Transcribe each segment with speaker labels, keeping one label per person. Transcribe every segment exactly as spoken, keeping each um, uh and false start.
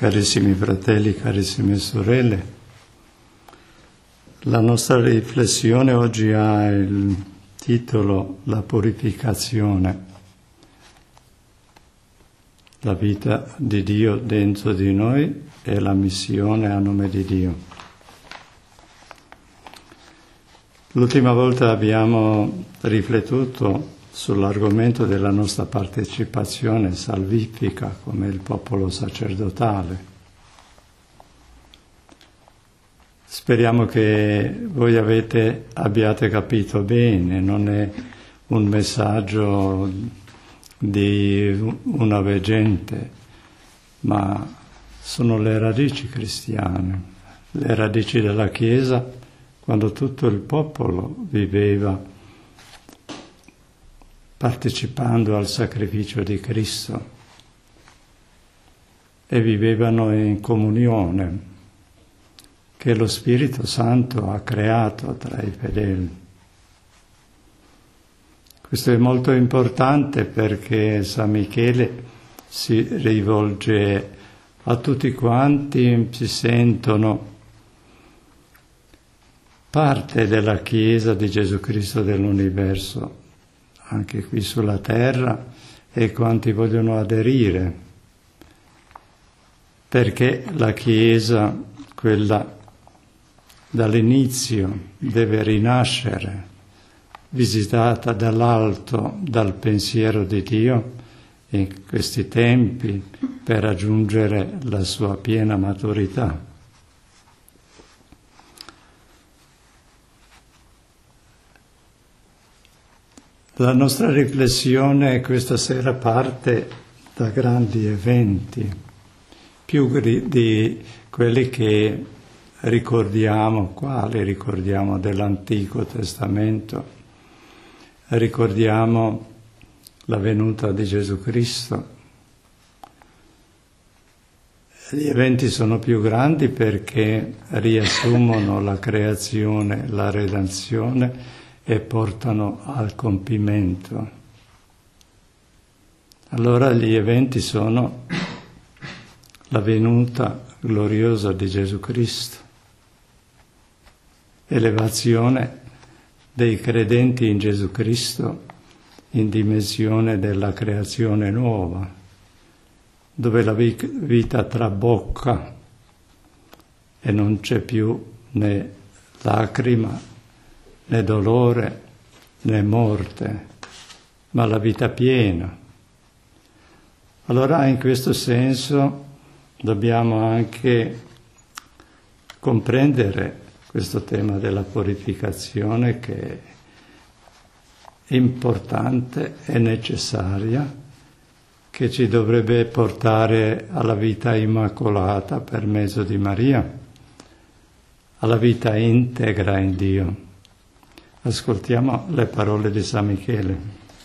Speaker 1: Carissimi fratelli, carissime sorelle, la nostra riflessione oggi ha il titolo La purificazione, la vita di Dio dentro di noi e la missione a nome di Dio. L'ultima volta abbiamo riflettuto sull'argomento della nostra partecipazione salvifica come il popolo sacerdotale. Speriamo che voi avete, abbiate capito bene, non è un messaggio di una veggente, ma sono le radici cristiane, le radici della Chiesa, quando tutto il popolo viveva partecipando al sacrificio di Cristo e vivevano in comunione che lo Spirito Santo ha creato tra i fedeli. Questo è molto importante perché San Michele si rivolge a tutti quanti si sentono parte della Chiesa di Gesù Cristo dell'universo, anche qui sulla terra, e quanti vogliono aderire, perché la Chiesa, quella dall'inizio, deve rinascere, visitata dall'alto, dal pensiero di Dio in questi tempi per raggiungere la sua piena maturità. La nostra riflessione questa sera parte da grandi eventi, più di quelli che ricordiamo, quali ricordiamo dell'Antico Testamento. Ricordiamo la venuta di Gesù Cristo. Gli eventi sono più grandi perché riassumono la creazione, la redenzione e portano al compimento. Allora gli eventi sono la venuta gloriosa di Gesù Cristo, elevazione dei credenti in Gesù Cristo in dimensione della creazione nuova, dove la vita trabocca e non c'è più né lacrima, né dolore, né morte, ma la vita piena. Allora in questo senso dobbiamo anche comprendere questo tema della purificazione che è importante e necessaria, che ci dovrebbe portare alla vita immacolata per mezzo di Maria, alla vita integra in Dio. Ascoltiamo le parole di San Michele.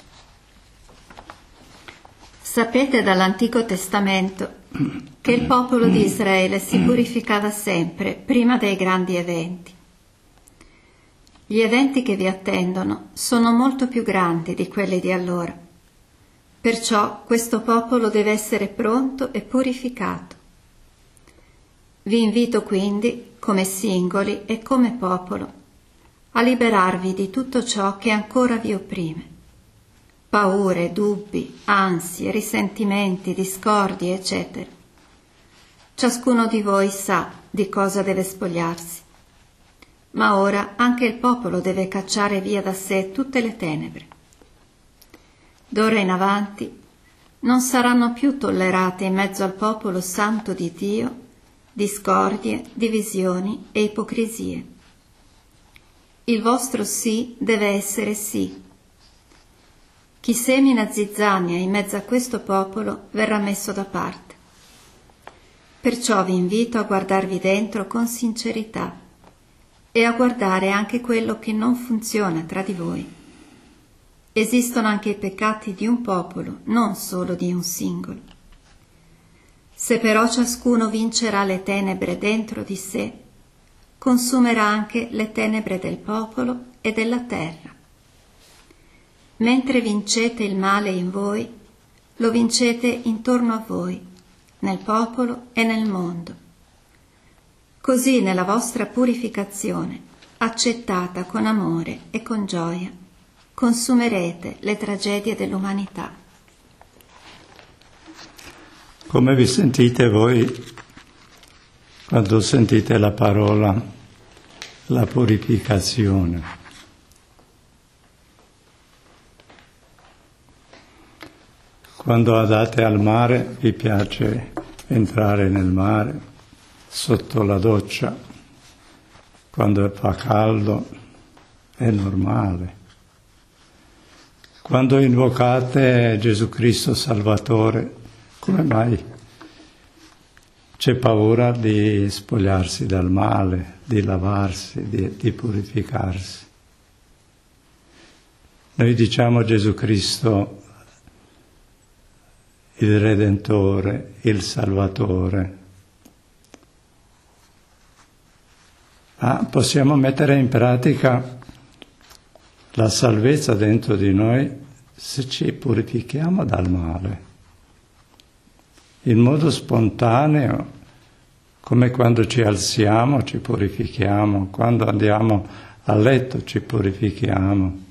Speaker 2: Sapete dall'Antico Testamento che il popolo di Israele si purificava sempre prima dei grandi eventi. Gli eventi che vi attendono sono molto più grandi di quelli di allora. Perciò questo popolo deve essere pronto e purificato. Vi invito quindi, come singoli e come popolo, a liberarvi di tutto ciò che ancora vi opprime. Paure, dubbi, ansie, risentimenti, discordie, eccetera. Ciascuno di voi sa di cosa deve spogliarsi. Ma ora anche il popolo deve cacciare via da sé tutte le tenebre. D'ora in avanti non saranno più tollerate in mezzo al popolo santo di Dio discordie, divisioni e ipocrisie. Il vostro sì deve essere sì. Chi semina zizzania in mezzo a questo popolo verrà messo da parte. Perciò vi invito a guardarvi dentro con sincerità e a guardare anche quello che non funziona tra di voi. Esistono anche i peccati di un popolo, non solo di un singolo. Se però ciascuno vincerà le tenebre dentro di sé, consumerà anche le tenebre del popolo e della terra. Mentre vincete il male in voi, lo vincete intorno a voi, nel popolo e nel mondo. Così nella vostra purificazione, accettata con amore e con gioia, consumerete le tragedie dell'umanità.
Speaker 1: Come vi sentite voi quando sentite la parola, la purificazione? Quando andate al mare vi piace entrare nel mare sotto la doccia, quando fa caldo è normale. Quando invocate Gesù Cristo Salvatore, come mai c'è paura di spogliarsi dal male, di lavarsi, di, di purificarsi? Noi diciamo Gesù Cristo il Redentore, il Salvatore. Ma possiamo mettere in pratica la salvezza dentro di noi se ci purifichiamo dal male. In modo spontaneo, come quando ci alziamo ci purifichiamo, quando andiamo a letto ci purifichiamo.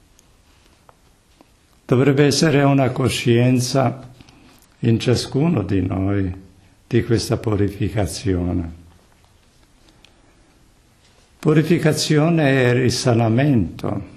Speaker 1: Dovrebbe essere una coscienza in ciascuno di noi di questa purificazione. Purificazione è risanamento.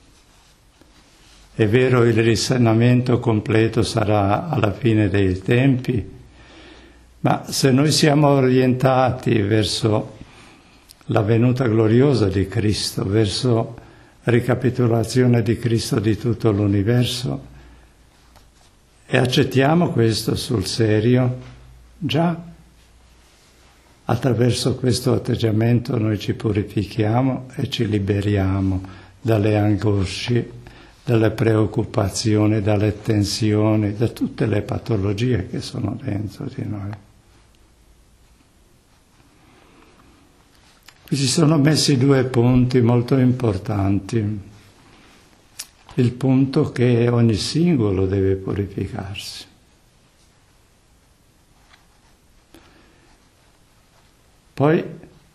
Speaker 1: È vero, il risanamento completo sarà alla fine dei tempi, ma se noi siamo orientati verso la venuta gloriosa di Cristo, verso la ricapitolazione di Cristo di tutto l'universo, e accettiamo questo sul serio, già attraverso questo atteggiamento noi ci purifichiamo e ci liberiamo dalle angosce, dalle preoccupazioni, dalle tensioni, da tutte le patologie che sono dentro di noi. Qui si sono messi due punti molto importanti. Il punto che ogni singolo deve purificarsi. Poi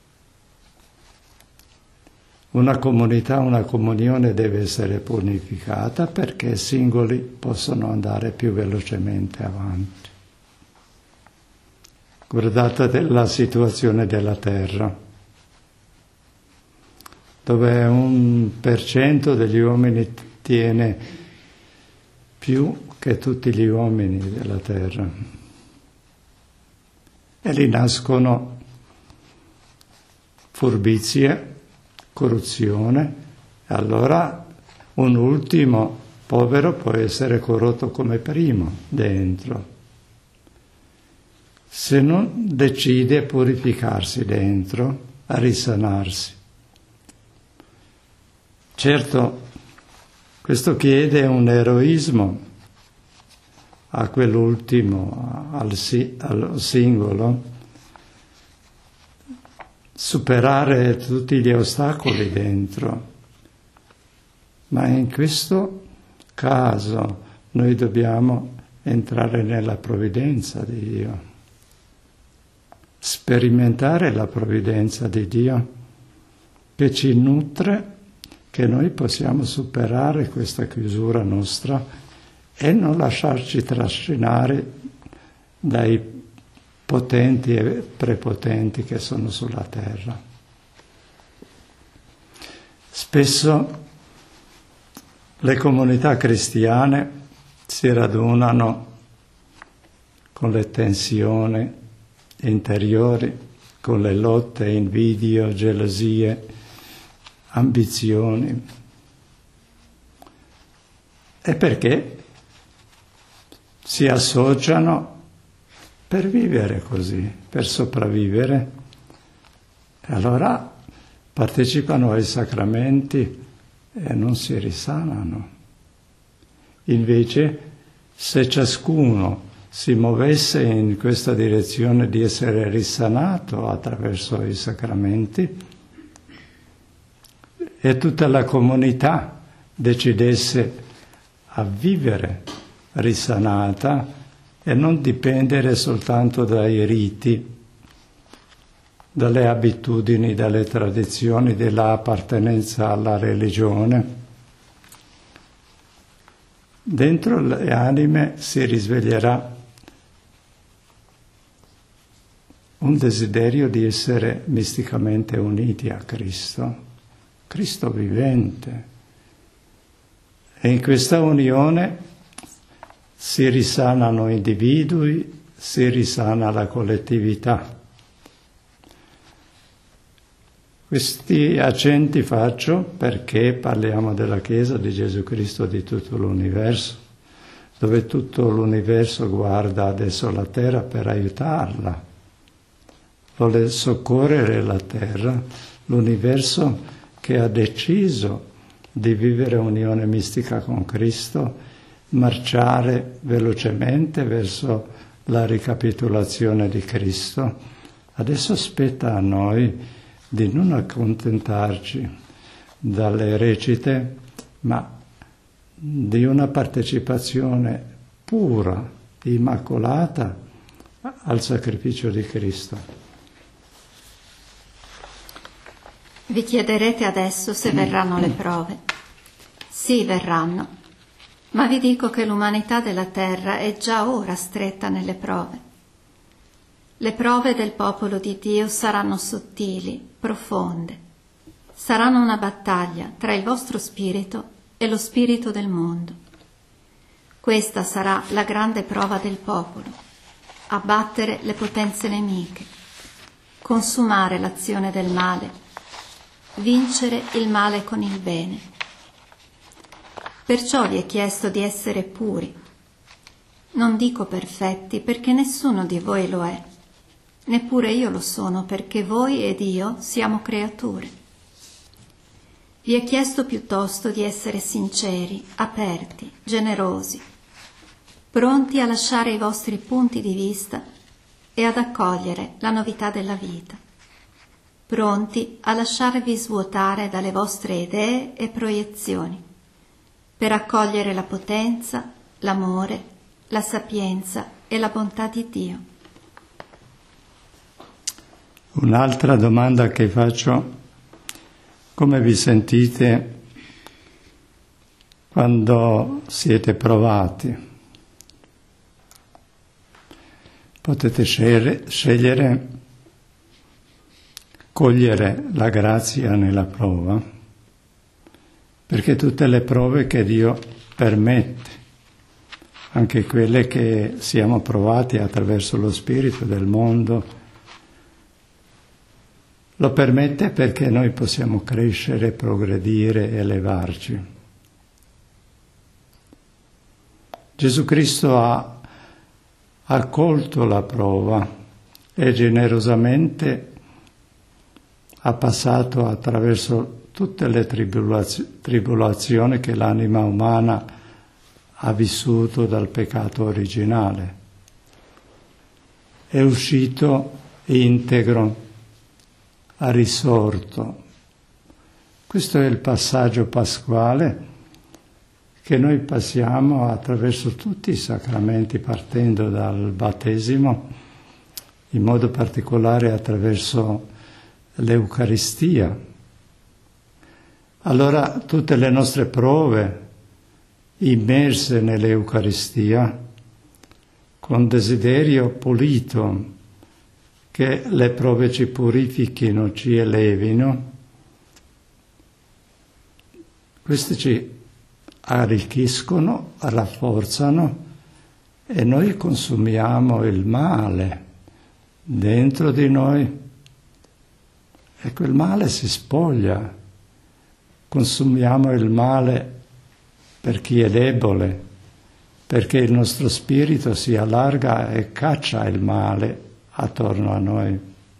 Speaker 1: una comunità, una comunione deve essere purificata perché i singoli possono andare più velocemente avanti. Guardate la situazione della terra, dove un per cento degli uomini tiene più che tutti gli uomini della terra. E lì nascono furbizie, corruzione, e allora un ultimo povero può essere corrotto come primo dentro. Se non decide a purificarsi dentro, a risanarsi. Certo, questo chiede un eroismo a quell'ultimo, al, si, al singolo, superare tutti gli ostacoli dentro. Ma in questo caso noi dobbiamo entrare nella provvidenza di Dio, sperimentare la provvidenza di Dio che ci nutre, che noi possiamo superare questa chiusura nostra e non lasciarci trascinare dai potenti e prepotenti che sono sulla terra. Spesso le comunità cristiane si radunano con le tensioni interiori, con le lotte, invidie, gelosie, ambizioni. E perché si associano per vivere così, per sopravvivere. E allora partecipano ai sacramenti e non si risanano. Invece, se ciascuno si muovesse in questa direzione di essere risanato attraverso i sacramenti, e tutta la comunità decidesse a vivere risanata e non dipendere soltanto dai riti, dalle abitudini, dalle tradizioni, dell'appartenenza alla religione. Dentro le anime si risveglierà un desiderio di essere misticamente uniti a Cristo, Cristo vivente. E in questa unione si risanano individui, si risana la collettività. Questi accenti faccio perché parliamo della Chiesa di Gesù Cristo di tutto l'universo, dove tutto l'universo guarda adesso la terra per aiutarla, vuole soccorrere la terra, l'universo che ha deciso di vivere unione mistica con Cristo, marciare velocemente verso la ricapitolazione di Cristo. Adesso spetta a noi di non accontentarci dalle recite, ma di una partecipazione pura, immacolata al sacrificio di Cristo.
Speaker 2: Vi chiederete adesso se verranno le prove. Sì, verranno, ma vi dico che l'umanità della terra è già ora stretta nelle prove. Le prove del popolo di Dio saranno sottili, profonde. Saranno una battaglia tra il vostro spirito e lo spirito del mondo. Questa sarà la grande prova del popolo: abbattere le potenze nemiche, consumare l'azione del male, vincere il male con il bene. Perciò vi è chiesto di essere puri. Non dico perfetti, perché nessuno di voi lo è. Neppure io lo sono, perché voi ed io siamo creature. Vi è chiesto piuttosto di essere sinceri, aperti, generosi, pronti a lasciare i vostri punti di vista e ad accogliere la novità della vita, pronti a lasciarvi svuotare dalle vostre idee e proiezioni, per accogliere la potenza, l'amore, la sapienza e la bontà di Dio.
Speaker 1: Un'altra domanda che faccio: come vi sentite quando siete provati? Potete scegliere, scegliere cogliere la grazia nella prova, perché tutte le prove che Dio permette, anche quelle che siamo provati attraverso lo spirito del mondo, lo permette perché noi possiamo crescere, progredire, elevarci. Gesù Cristo ha accolto la prova e generosamente ha passato attraverso tutte le tribulaz- tribolazioni che l'anima umana ha vissuto dal peccato originale. È uscito integro, ha risorto. Questo è il passaggio pasquale che noi passiamo attraverso tutti i sacramenti, partendo dal battesimo, in modo particolare attraverso l'Eucaristia. Allora tutte le nostre prove immerse nell'Eucaristia, con desiderio pulito, che le prove ci purifichino, ci elevino, queste ci arricchiscono, rafforzano e noi consumiamo il male dentro di noi e quel male si spoglia. Consumiamo il male per chi è debole, perché il nostro spirito si allarga e caccia il male attorno a noi.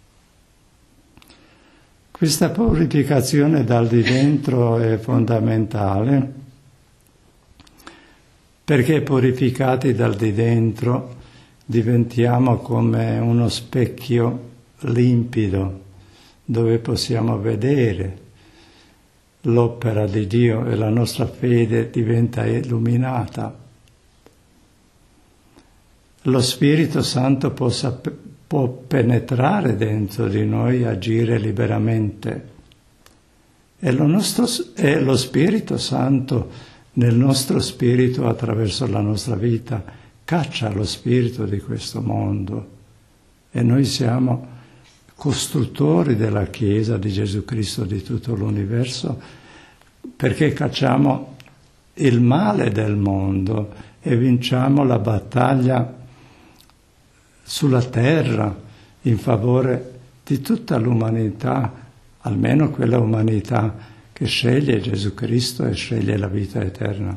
Speaker 1: Questa purificazione dal di dentro è fondamentale, perché purificati dal di dentro diventiamo come uno specchio limpido dove possiamo vedere l'opera di Dio e la nostra fede diventa illuminata. lo Spirito Santo possa, può penetrare dentro di noi e agire liberamente. E lo, nostro, e lo Spirito Santo nel nostro spirito attraverso la nostra vita caccia lo spirito di questo mondo e noi siamo costruttori della Chiesa di Gesù Cristo di tutto l'universo perché cacciamo il male del mondo e vinciamo la battaglia sulla terra in favore di tutta l'umanità, almeno quella umanità che sceglie Gesù Cristo e sceglie la vita eterna.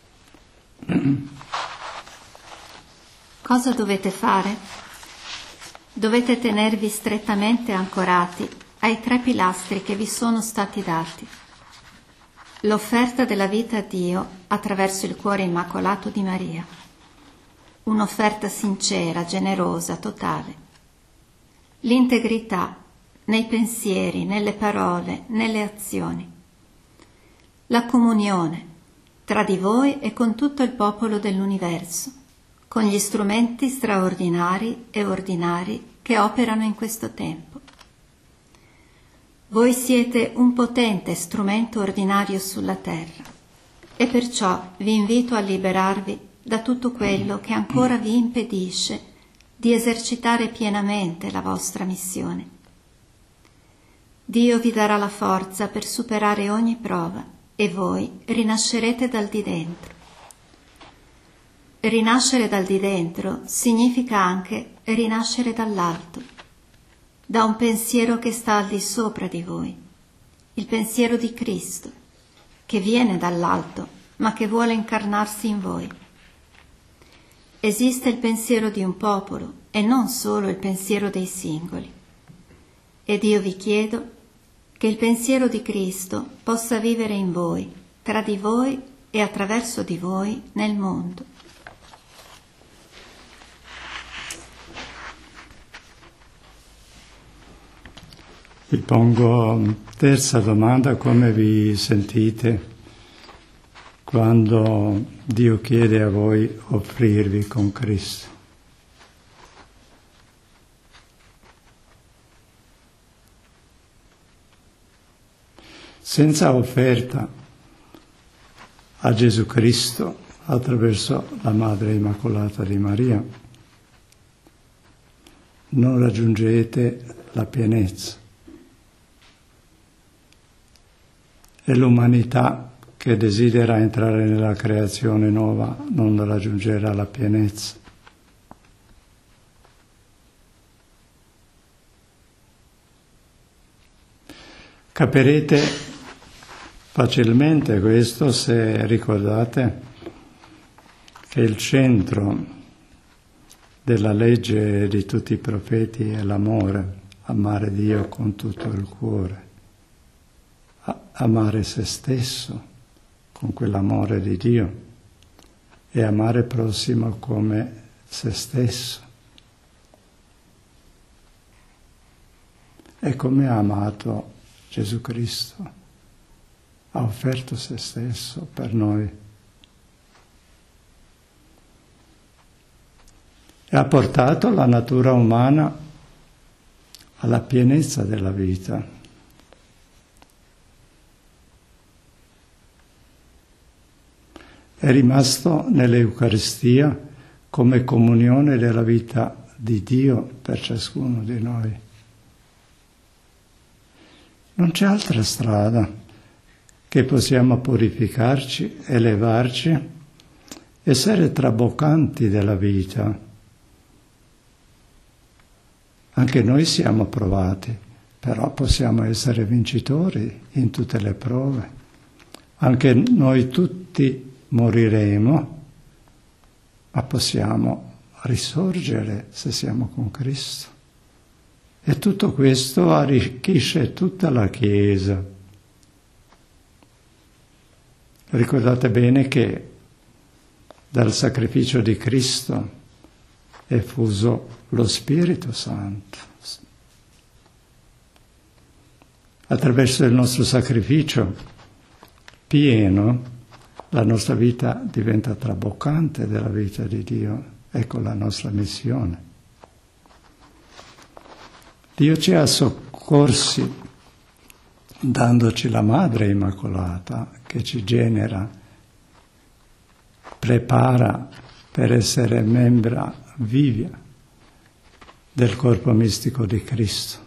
Speaker 2: Cosa dovete fare? Dovete tenervi strettamente ancorati ai tre pilastri che vi sono stati dati. L'offerta della vita a Dio attraverso il cuore immacolato di Maria. Un'offerta sincera, generosa, totale. L'integrità nei pensieri, nelle parole, nelle azioni. La comunione tra di voi e con tutto il popolo dell'universo, con gli strumenti straordinari e ordinari che operano in questo tempo. Voi siete un potente strumento ordinario sulla terra e perciò vi invito a liberarvi da tutto quello che ancora vi impedisce di esercitare pienamente la vostra missione. Dio vi darà la forza per superare ogni prova e voi rinascerete dal di dentro. Rinascere dal di dentro significa anche rinascere dall'alto, da un pensiero che sta al di sopra di voi, il pensiero di Cristo, che viene dall'alto, ma che vuole incarnarsi in voi. Esiste il pensiero di un popolo e non solo il pensiero dei singoli. Ed io vi chiedo che il pensiero di Cristo possa vivere in voi, tra di voi e attraverso di voi nel mondo.
Speaker 1: Vi pongo terza domanda: come vi sentite quando Dio chiede a voi offrirvi con Cristo? Senza offerta a Gesù Cristo attraverso la Madre Immacolata di Maria non raggiungete la pienezza. E l'umanità che desidera entrare nella creazione nuova non raggiungerà la pienezza. Capirete facilmente questo se ricordate che il centro della legge di tutti i profeti è l'amore, amare Dio con tutto il cuore. Amare se stesso con quell'amore di Dio e amare il prossimo come se stesso. E come ha amato Gesù Cristo, ha offerto se stesso per noi e ha portato la natura umana alla pienezza della vita. È rimasto nell'Eucaristia come comunione della vita di Dio per ciascuno di noi. Non c'è altra strada che possiamo purificarci, elevarci, essere traboccanti della vita. Anche noi siamo provati, però possiamo essere vincitori in tutte le prove. Anche noi tutti moriremo, ma possiamo risorgere se siamo con Cristo. E tutto questo arricchisce tutta la Chiesa. Ricordate bene che dal sacrificio di Cristo è fuso lo Spirito Santo. Attraverso il nostro sacrificio pieno, la nostra vita diventa traboccante della vita di Dio. Ecco la nostra missione. Dio ci ha soccorsi dandoci la Madre Immacolata che ci genera, prepara per essere membra viva del corpo mistico di Cristo.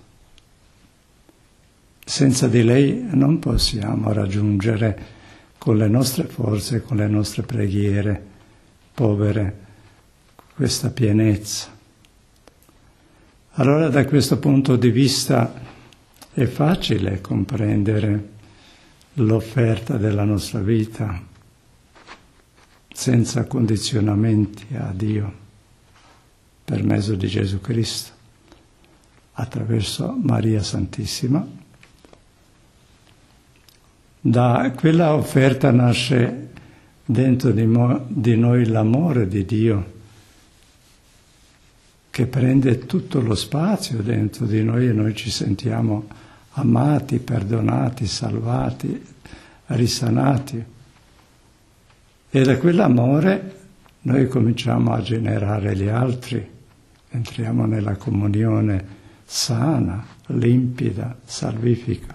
Speaker 1: Senza di lei non possiamo raggiungere con le nostre forze, con le nostre preghiere povere, questa pienezza. Allora da questo punto di vista è facile comprendere l'offerta della nostra vita senza condizionamenti a Dio per mezzo di Gesù Cristo, attraverso Maria Santissima. Da quella offerta nasce dentro di, mo- di noi l'amore di Dio, che prende tutto lo spazio dentro di noi e noi ci sentiamo amati, perdonati, salvati, risanati. E da quell'amore noi cominciamo a generare gli altri, entriamo nella comunione sana, limpida, salvifica.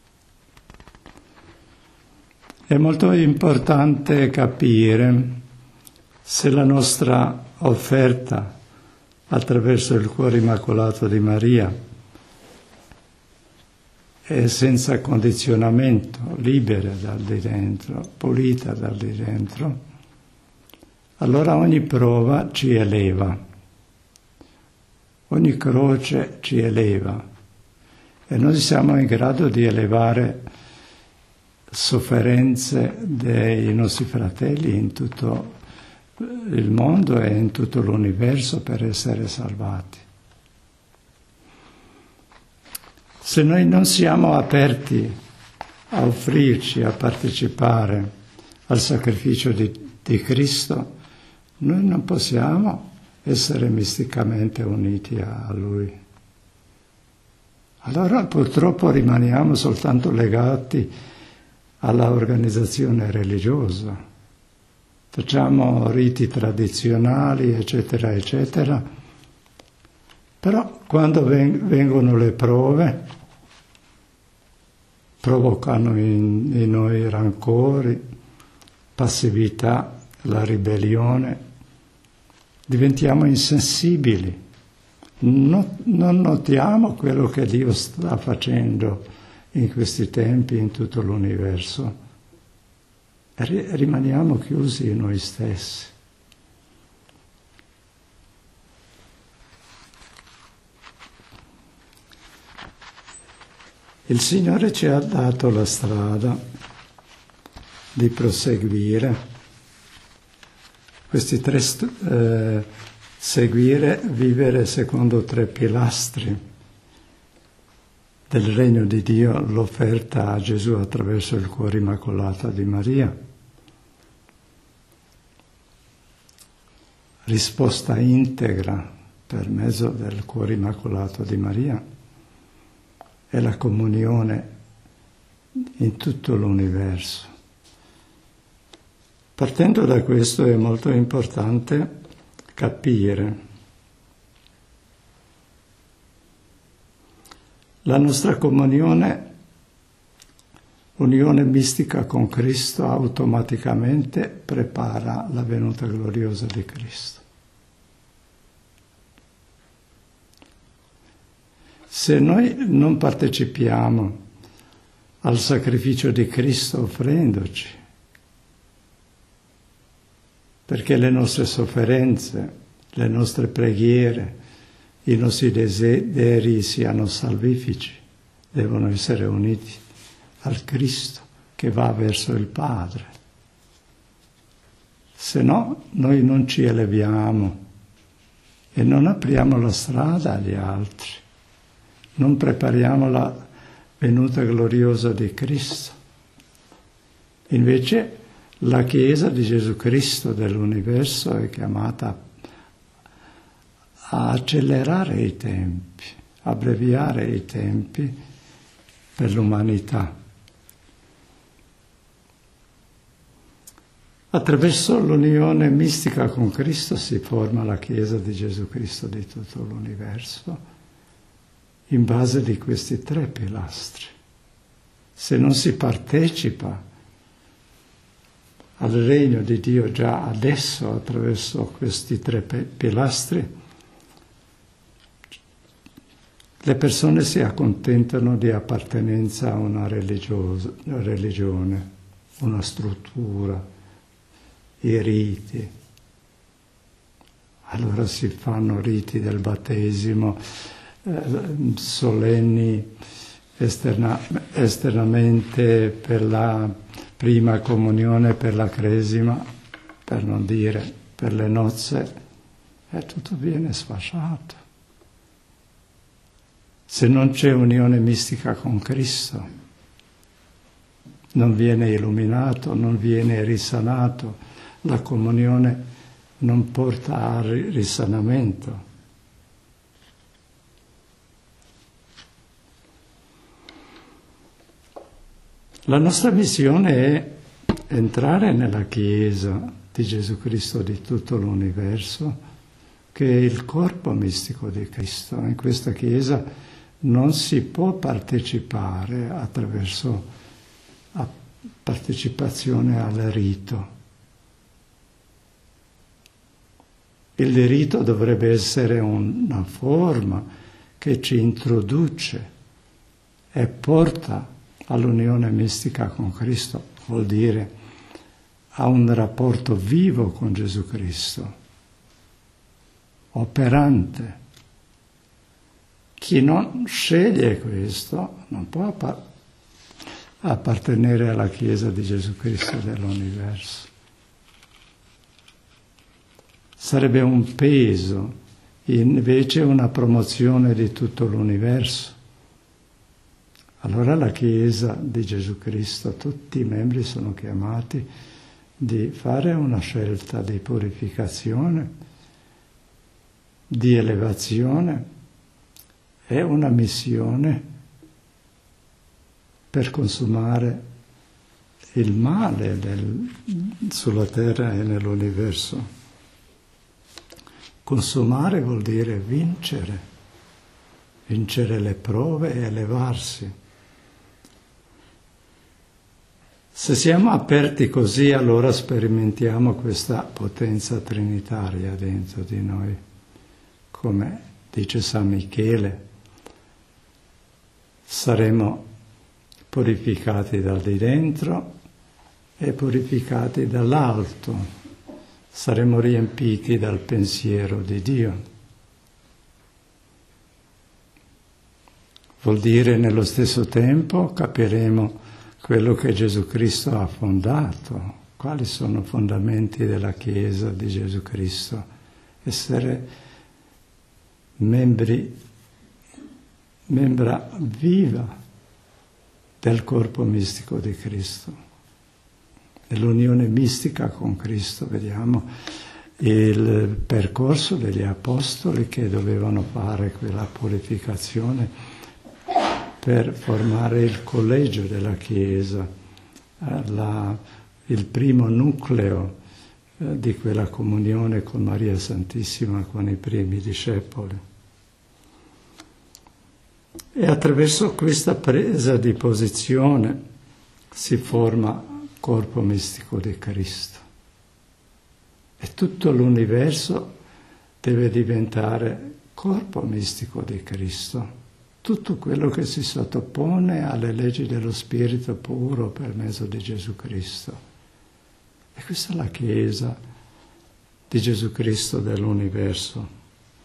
Speaker 1: È molto importante capire se la nostra offerta attraverso il cuore immacolato di Maria è senza condizionamento, libera dal di dentro, pulita dal di dentro, allora ogni prova ci eleva, ogni croce ci eleva e noi siamo in grado di elevare sofferenze dei nostri fratelli in tutto il mondo e in tutto l'universo per essere salvati. Se noi non siamo aperti a offrirci, a partecipare al sacrificio di, di Cristo, noi non possiamo essere misticamente uniti a Lui. Allora purtroppo rimaniamo soltanto legati alla organizzazione religiosa. Facciamo riti tradizionali, eccetera, eccetera. Però quando vengono le prove, provocano in, in noi rancori, passività, la ribellione, diventiamo insensibili. No, non notiamo quello che Dio sta facendo in questi tempi, in tutto l'universo. Rimaniamo chiusi in noi stessi. Il Signore ci ha dato la strada di proseguire questi tre, eh, seguire, vivere secondo tre pilastri del regno di Dio, l'offerta a Gesù attraverso il cuore immacolato di Maria, risposta integra per mezzo del cuore immacolato di Maria e la comunione in tutto l'universo. Partendo da questo è molto importante capire la nostra comunione, unione mistica con Cristo, automaticamente prepara la venuta gloriosa di Cristo. Se noi non partecipiamo al sacrificio di Cristo offrendoci, perché le nostre sofferenze, le nostre preghiere, i nostri desideri siano salvifici, devono essere uniti al Cristo che va verso il Padre. Se no, noi non ci eleviamo e non apriamo la strada agli altri, non prepariamo la venuta gloriosa di Cristo. Invece la Chiesa di Gesù Cristo dell'universo è chiamata a accelerare i tempi, abbreviare i tempi per l'umanità. Attraverso l'unione mistica con Cristo si forma la Chiesa di Gesù Cristo di tutto l'universo, in base di questi tre pilastri. Se non si partecipa al regno di Dio già adesso attraverso questi tre pilastri, le persone si accontentano di appartenenza a una religione, una struttura, i riti. Allora si fanno riti del battesimo, eh, solenni esterna, esternamente per la prima comunione, per la cresima, per non dire per le nozze, e tutto viene sfasciato. Se non c'è unione mistica con Cristo, non viene illuminato, non viene risanato, la comunione non porta al risanamento. La nostra missione è entrare nella Chiesa di Gesù Cristo di tutto l'universo, che è il corpo mistico di Cristo. In questa Chiesa non si può partecipare attraverso la partecipazione al rito. Il rito dovrebbe essere una forma che ci introduce e porta all'unione mistica con Cristo, vuol dire a un rapporto vivo con Gesù Cristo, operante. Chi non sceglie questo non può appartenere alla Chiesa di Gesù Cristo dell'universo. Sarebbe un peso, invece una promozione di tutto l'universo. Allora la Chiesa di Gesù Cristo, tutti i membri sono chiamati di fare una scelta di purificazione, di elevazione, è una missione per consumare il male del, sulla terra e nell'universo. Consumare vuol dire vincere, vincere le prove e elevarsi. Se siamo aperti così, allora sperimentiamo questa potenza trinitaria dentro di noi, come dice San Michele. Saremo purificati dal di dentro e purificati dall'alto. Saremo riempiti dal pensiero di Dio. Vuol dire nello stesso tempo capiremo quello che Gesù Cristo ha fondato, quali sono i fondamenti della Chiesa di Gesù Cristo. Essere membri membra viva del corpo mistico di Cristo. Nell'unione mistica con Cristo vediamo il percorso degli apostoli che dovevano fare quella purificazione per formare il collegio della Chiesa, la, il primo nucleo eh, di quella comunione con Maria Santissima, con i primi discepoli. E attraverso questa presa di posizione si forma il corpo mistico di Cristo. E tutto l'universo deve diventare corpo mistico di Cristo. Tutto quello che si sottopone alle leggi dello Spirito puro per mezzo di Gesù Cristo. E questa è la Chiesa di Gesù Cristo dell'universo.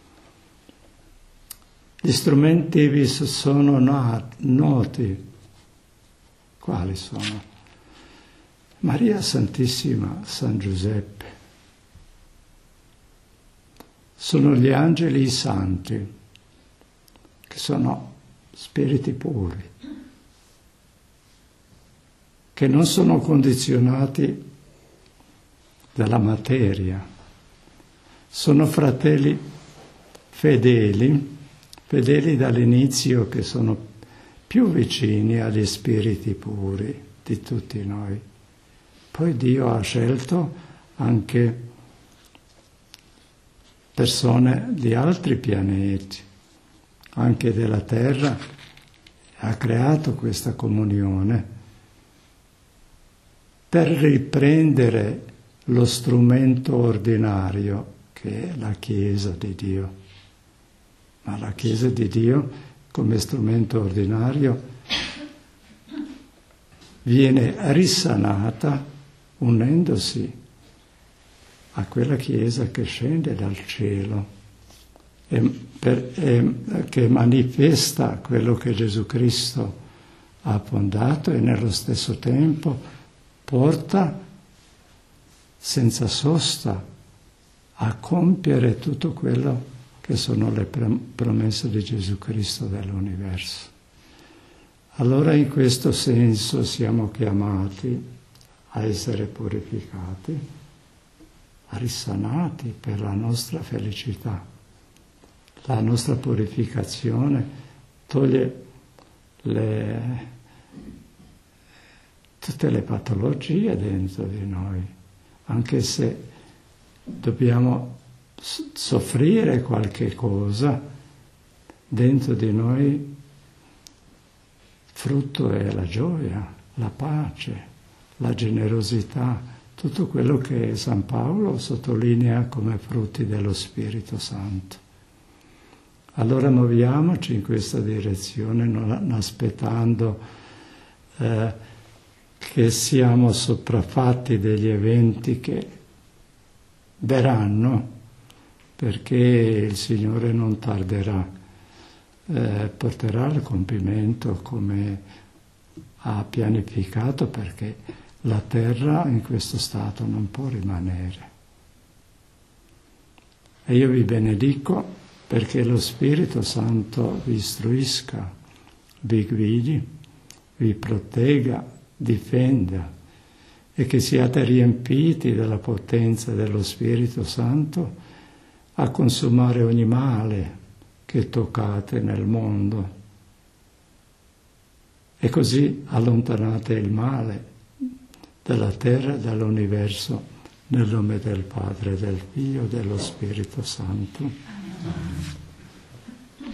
Speaker 1: Gli strumenti vi sono noti. Quali sono? Maria Santissima, San Giuseppe. Sono gli angeli i santi, che sono spiriti puri, che non sono condizionati dalla materia. Sono fratelli fedeli, fedeli dall'inizio, che sono più vicini agli spiriti puri di tutti noi. Poi Dio ha scelto anche persone di altri pianeti, anche della Terra, ha creato questa comunione per riprendere lo strumento ordinario che è la Chiesa di Dio. Ma la Chiesa di Dio, come strumento ordinario, viene risanata unendosi a quella Chiesa che scende dal cielo e, per, e che manifesta quello che Gesù Cristo ha fondato e nello stesso tempo porta senza sosta a compiere tutto quello che sono le promesse di Gesù Cristo dell'universo. Allora in questo senso siamo chiamati a essere purificati, risanati per la nostra felicità. La nostra purificazione toglie le, tutte le patologie dentro di noi, anche se dobbiamo soffrire qualche cosa, dentro di noi frutto è la gioia, la pace, la generosità, tutto quello che San Paolo sottolinea come frutti dello Spirito Santo. Allora muoviamoci in questa direzione, non aspettando eh, che siamo sopraffatti degli eventi che verranno, perché il Signore non tarderà, eh, porterà al compimento come ha pianificato, perché la terra in questo stato non può rimanere. E io vi benedico perché lo Spirito Santo vi istruisca, vi guidi, vi protegga, difenda, e che siate riempiti della potenza dello Spirito Santo a consumare ogni male che toccate nel mondo. E così allontanate il male dalla terra e dall'universo, nel nome del Padre, del Figlio e dello Spirito Santo.